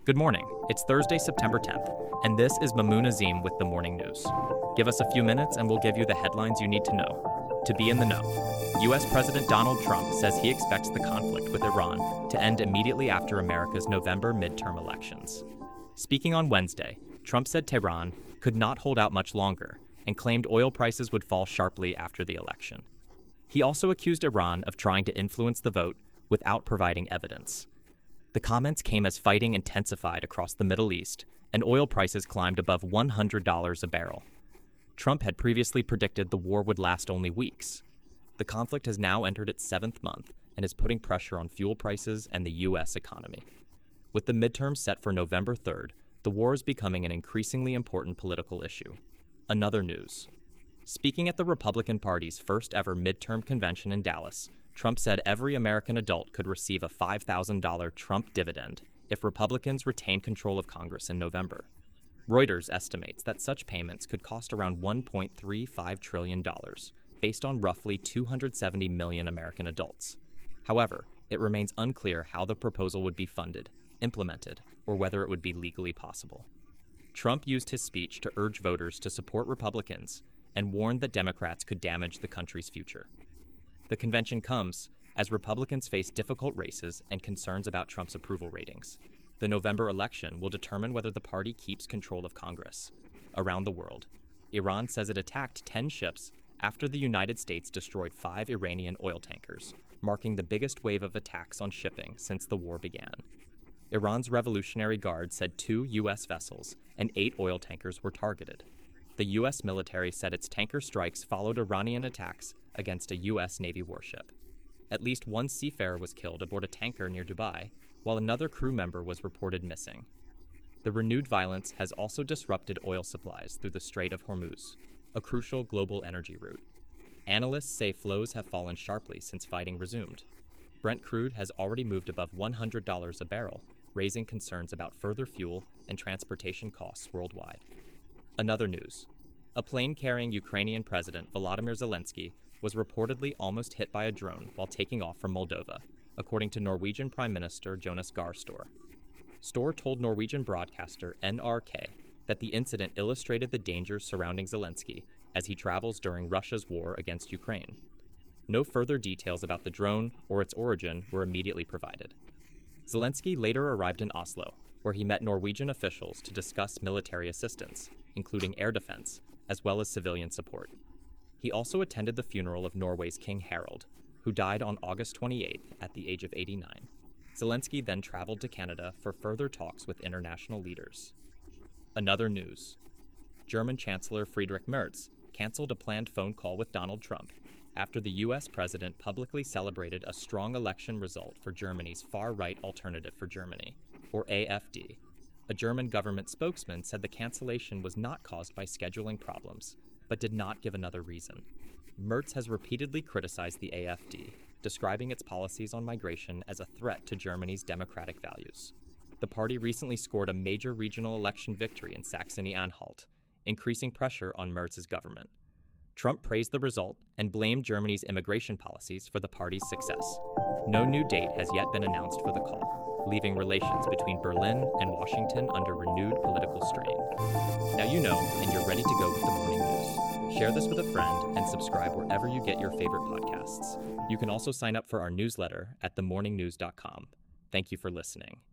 Good morning. It's Thursday, September 10th, and this is Mamoon Azim with the Morning News. Give us a few minutes and we'll give you the headlines you need to know. To be in the know, U.S. President Donald Trump says he expects the conflict with Iran to end immediately after America's November midterm elections. Speaking on Wednesday, Trump said Tehran could not hold out much longer and claimed oil prices would fall sharply after the election. He also accused Iran of trying to influence the vote without providing evidence. The comments came as fighting intensified across the Middle East and oil prices climbed above $100 a barrel. Trump had previously predicted the war would last only weeks. The conflict has now entered its seventh month and is putting pressure on fuel prices and the U.S. economy. With the midterms set for November 3rd, the war is becoming an increasingly important political issue. Another news. Speaking at the Republican Party's first ever midterm convention in Dallas, Trump said every American adult could receive a $5,000 Trump dividend if Republicans retain control of Congress in November. Reuters estimates that such payments could cost around $1.35 trillion, based on roughly 270 million American adults. However, it remains unclear how the proposal would be funded, implemented, or whether it would be legally possible. Trump used his speech to urge voters to support Republicans and warned that Democrats could damage the country's future. The convention comes as Republicans face difficult races and concerns about Trump's approval ratings. The November election will determine whether the party keeps control of Congress. Around the world, Iran says it attacked 10 ships after the United States destroyed 5 Iranian oil tankers, marking the biggest wave of attacks on shipping since the war began. Iran's Revolutionary Guard said 2 U.S. vessels and 8 oil tankers were targeted. The U.S. military said its tanker strikes followed Iranian attacks against a U.S. Navy warship. At least one seafarer was killed aboard a tanker near Dubai, while another crew member was reported missing. The renewed violence has also disrupted oil supplies through the Strait of Hormuz, a crucial global energy route. Analysts say flows have fallen sharply since fighting resumed. Brent crude has already moved above $100 a barrel, raising concerns about further fuel and transportation costs worldwide. Another news. A plane carrying Ukrainian President Volodymyr Zelensky was reportedly almost hit by a drone while taking off from Moldova, according to Norwegian Prime Minister Jonas Gahr Store. Store told Norwegian broadcaster NRK that the incident illustrated the dangers surrounding Zelensky as he travels during Russia's war against Ukraine. No further details about the drone or its origin were immediately provided. Zelensky later arrived in Oslo, where he met Norwegian officials to discuss military assistance, including air defense, as well as civilian support. He also attended the funeral of Norway's King Harald, who died on August 28th at the age of 89. Zelensky then traveled to Canada for further talks with international leaders. Another news. German Chancellor Friedrich Merz canceled a planned phone call with Donald Trump after the U.S. president publicly celebrated a strong election result for Germany's far-right Alternative for Germany, or AfD. A German government spokesman said the cancellation was not caused by scheduling problems, but did not give another reason. Merz has repeatedly criticized the AfD, describing its policies on migration as a threat to Germany's democratic values. The party recently scored a major regional election victory in Saxony-Anhalt, increasing pressure on Merz's government. Trump praised the result and blamed Germany's immigration policies for the party's success. No new date has yet been announced for the call, leaving relations between Berlin and Washington under renewed political strain. Now you know, and you're ready to go with the morning news. Share this with a friend and subscribe wherever you get your favorite podcasts. You can also sign up for our newsletter at themorningnews.com. Thank you for listening.